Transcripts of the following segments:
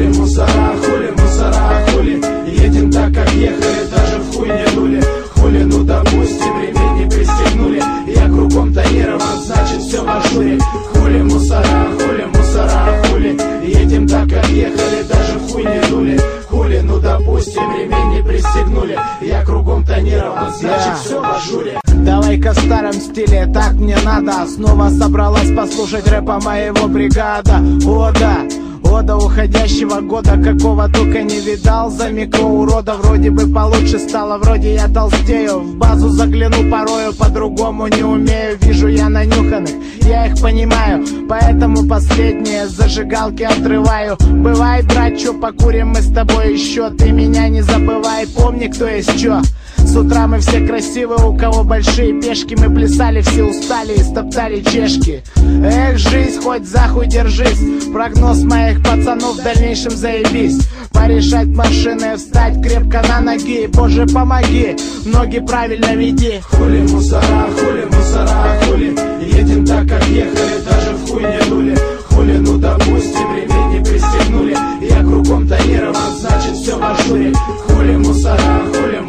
мусора, хули. Едем так, как ехали, даже в хуй не дули. Хули, ну допустим, ремень не пристегнули. Я кругом тонирован, значит все в ажуре. Хули, мусора, хули. Едем так, как ехали, даже в хуй не дули. Хули, ну допустим, ремень не пристегнули. Я кругом тонирован, значит все в ажуре. Давай-ка в старом стиле, так мне надо. Снова собралась послушать рэпа моего бригада. Ода уходящего года, какого только не видал. За микроурода вроде бы получше стало, вроде я толстею. В базу загляну порою, по-другому не умею. Вижу я нанюханных, я их понимаю, поэтому последние зажигалки отрываю. Бывай, брат, чё, покурим мы с тобой еще. Ты меня не забывай, помни, кто есть чё. С утра мы все красивые, у кого большие пешки. Мы плясали, все устали и стоптали чешки. Эх, жизнь, хоть за хуй держись. Прогноз моих пацанов в дальнейшем заебись. Порешать машины, встать крепко на ноги. Боже, помоги, ноги правильно веди. Хули, мусора, хули. Едем так, как ехали, даже в хуй не дули. Хули, ну допустим, ремень не пристегнули. Я кругом тонирован, значит все в ажуре. Хули, мусора,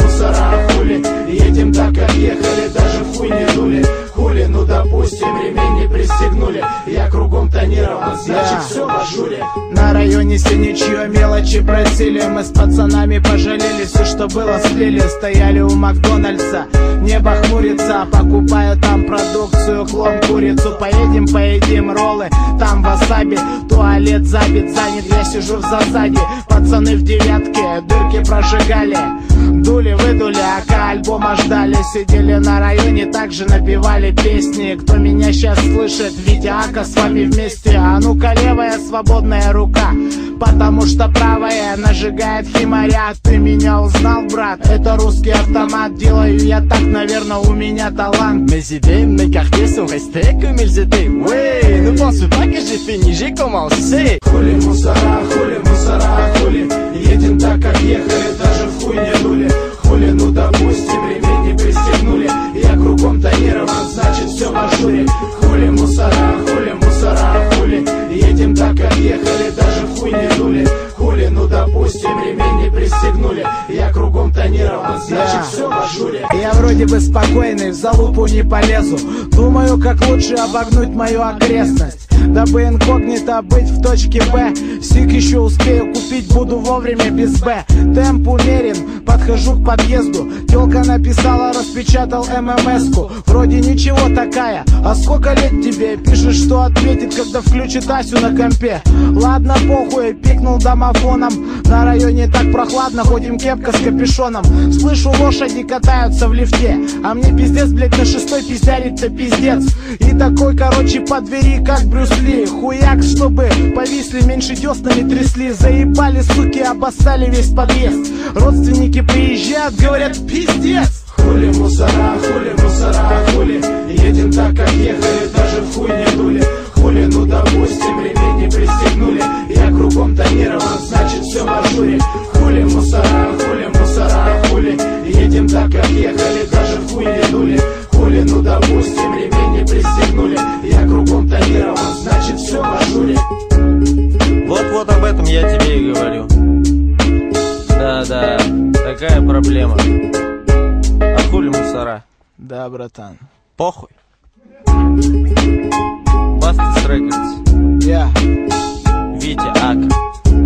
хули. Едем так, как ехали, даже в хуй не дули. Хули, ну допустим, ремень не пристегнули. Я кругом тонирован, значит все в ажуре. На районе Синичье мелочи просили. Мы с пацанами пожалели, все, что было, слили. Стояли у Макдональдса, небо хмурится. Покупаю там продукцию, клон, курицу. Поедим роллы, там васаби. Туалет забит, занят, я сижу в засаде. Пацаны в девятке дырки прожигали. Дули, выдули, ака альбома ждали. Сидели на районе, также напевали песни. Кто меня сейчас слышит, Витя, Ака, с вами вместе. А ну-ка, левая свободная рука, потому что правая нажигает химаря. Ты меня узнал, брат? Это русский автомат. Делаю я так, наверное, у меня талант. Mes idées, mes quartiers sont restés comme ils étaient. Ouais, ne pense pas que j'ai fini, j'ai commencé. Хули, мусора, хули. Едем так, как ехали, даже в хуй не дули. Хули, ну допустим, ремень не пристегнули. Я кругом тонирован, значит все в ажуре. Хули, мусора, хули. Едем так, как ехали, даже в хуй не дули. Хули, ну допустим, ремень не пристегнули. Я кругом тонирован, значит все в ажуре. Я вроде бы спокойный, в залупу не полезу. Думаю, как лучше обогнуть мою окрестность, дабы инкогнито быть в точке Б. Сик еще успею купить, буду вовремя без Б. Темп умерен, подхожу к подъезду. Тёлка написала, распечатал ММС-ку. Вроде ничего такая, а сколько лет тебе? Пишет, что ответит, когда включит Асю на компе. Ладно, похуй, пикнул домофоном. На районе так прохладно, ходим кепка с капюшоном. Слышу, лошади катаются в лифте, а мне пиздец, блять, на шестой пиздярить-то пиздец. И такой, короче, по двери, как Брюс Ли. Хуяк, чтобы повисли, меньше деснами трясли. Заебали, суки, обоссали весь подъезд. Родственники приезжают, говорят, пиздец. Хули, мусора, хули. Едем так, как ехали, даже в хуй не дули. Хули, ну допустим, ремень не пристегнули. Я кругом тонирован, значит все в ажуре. Хули, мусора, хули. Едем так, как ехали, даже в хуй не дули. Хули, ну допустим, ремень не пристегнули. Я кругом тонирован, значит все в ажуре. Вот об этом я тебе и говорю. Да, такая проблема. А хули мусора? Да, братан. Похуй. Бастис Рекордс. Я Витя Ака.